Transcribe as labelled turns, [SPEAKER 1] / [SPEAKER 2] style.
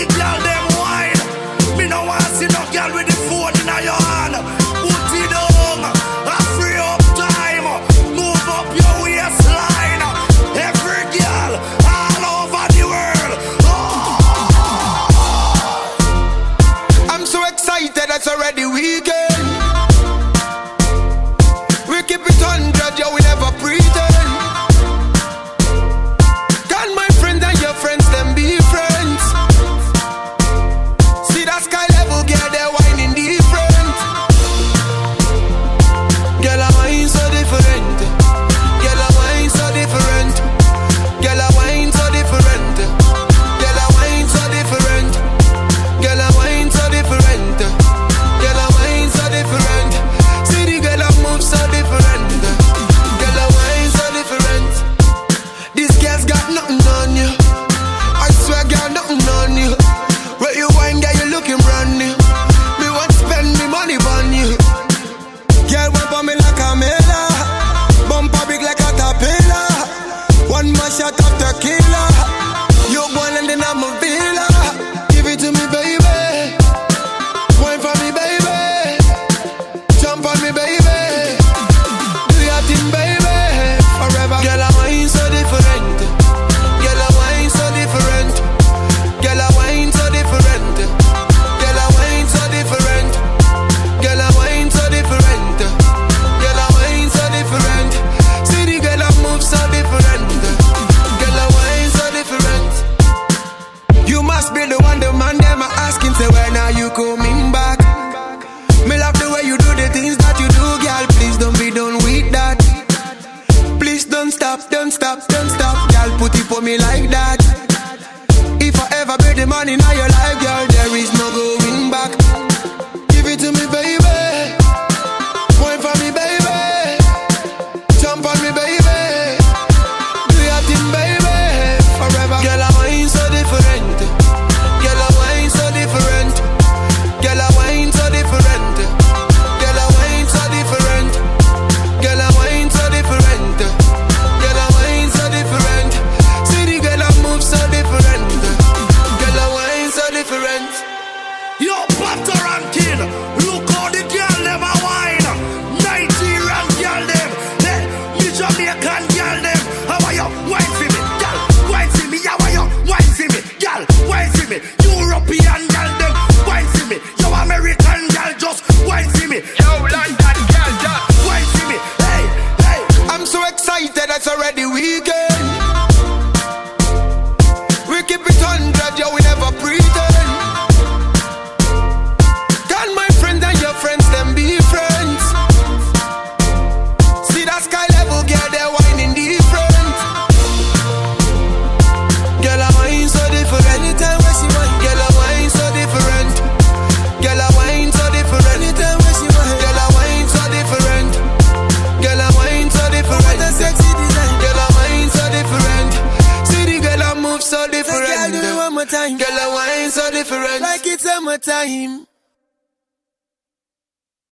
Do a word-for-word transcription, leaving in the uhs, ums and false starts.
[SPEAKER 1] the girl them wine. Me no want see no girl with the phone in your hand. Put it down, a free up time. Move up your waistline. Every girl all over the world. Oh.
[SPEAKER 2] I'm so excited, it's already weekend. We keep it hundred, yo, we never pretend. Can my friends and your friends them be friends? See that sky level, girl, they're whining different. Girl, I whine so different. Girl, I whine so different. Girl, I whine so different. Girl, I whine so different. Girl, I whine so different. Girl, I whine so different. See the girl I move so different. Girl, I whine so different. This girl's got nothing on you. I swear, girl, nothing on you. Where you whine, girl, you looking brand new. Me want to spend me money on you. Girl, went for me like a mela. Bumper big like a tapela. One more shot of tequila. You one and then I'm a villa. Give it to me, baby. Wine for me, baby. Jump on me, baby. Do your thing, baby. Forever. Girl, I whine so different. Girl, I whine so different. Girl, I whine so different. Girl, I whine so different. Girl, I whine so different. Girl, I whine so different. See the girl I move so different. Girl, I whine so different. You must be the one, the man them are asking, say when are you coming back? Me love the way you do the things that you do, girl. Please don't be done with that. Please don't stop, don't stop, don't stop, girl. Put it for me like that. If I ever pay the money now your life, girl, there is no going back. Give it to me, baby. Wine for me, baby. Jump on me, baby. Do your thing, baby. Forever. Girl, I whine so different. Girl, I whine so different. Girl, I whine so different. Girl, I whine so different. Girl, I whine so different. Girl, I whine so different. See the girl I move so different. Girl, I whine so different.
[SPEAKER 1] Yo, Butter and Kid, look how the girl them a wine. Nigerian girl them, hey, me Jamaican girl them. How are you wine for me, girl? Wine for me, how are you wine for me, girl? Wine for me, European girl them, wine for me. Yo, American girl just wine for me.
[SPEAKER 2] Yo, London girl, just
[SPEAKER 1] wine for me, hey, hey.
[SPEAKER 2] I'm so excited, it's already weekend. We keep it hundred, yo, we never pretend. Can my friends and your friends them be friends? See that sky level, girl, they're whining different. Girl, I whine so different. Anytime when she whine, girl, I whine so different. Girl, I whine so different. Anytime when she whine, girl, I whine so different. Girl, I whine so different. What a sexy design. Girl, I whine so different. See the girl I move so different. Girl, do it one more time. Girl, I whine so different. Like it's summertime.